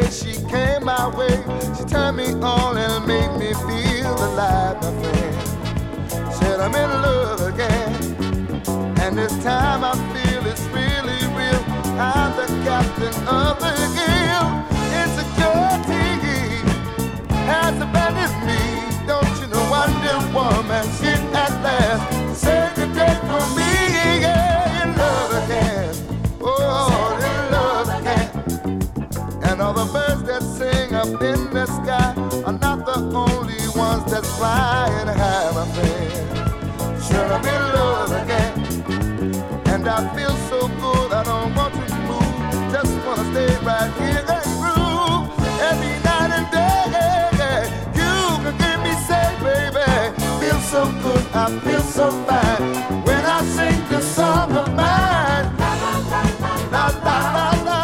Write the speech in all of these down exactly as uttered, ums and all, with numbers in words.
day she came my way. She turned me on and made me feel alive, my friend. Said I'm in love again, and this time I feel it's really real. I'm the captain of the gale. Insecurity has abandoned me. Don't you know I'm the woman? She at last saved the day for me. Yeah, in love again. Oh, in love again. And all the birds that sing up in the sky are not the only ones that's flying high, my friend. Sure, I'm in love again, and I feel so good. I don't want to move, just wanna stay right here and groove every night and day. You can keep me safe, baby. Feel so good, I feel so fine when I sing this song of mine. La la la la.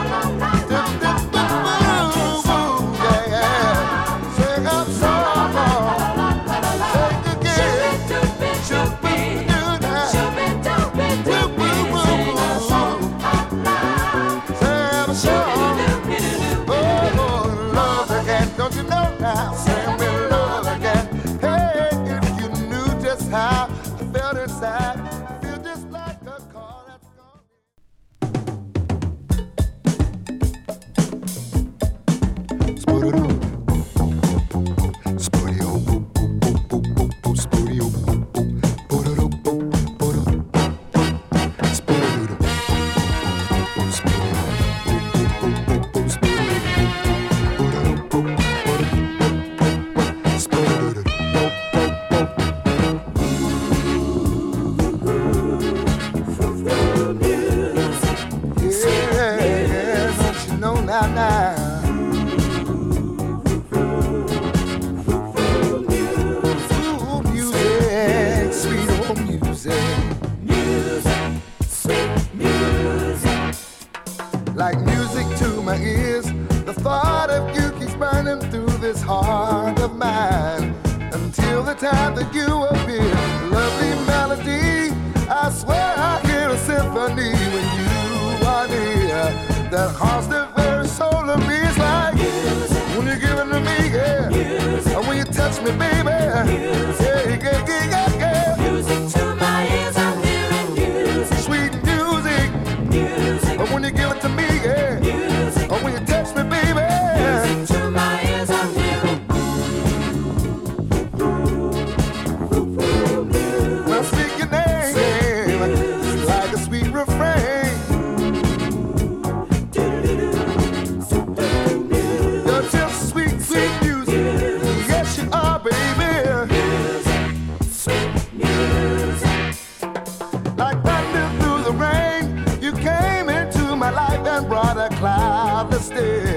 How I felt inside, I feel just like a car that's gone. Spooderoo, spoodio, spoodio, spooderoo, spooderoo, spooderoo, like music to my ears. The thought of you keeps burning through this heart of mine until the time that you appear. Lovely melody, I swear I hear a symphony when you are near. That haunts the very soul of me. It's like music. When you give it to me, yeah. Music. And when you touch me, baby, music. Yeah, yeah, yeah, yeah, yeah. Music to my ears, I'm hearing music. Sweet music, music. But when you give it to me, yeah. Music. And when you touch me, baby, music to my ears, I'm hearing. When I speak your name, it's like a sweet refrain. Brought a cloudless day.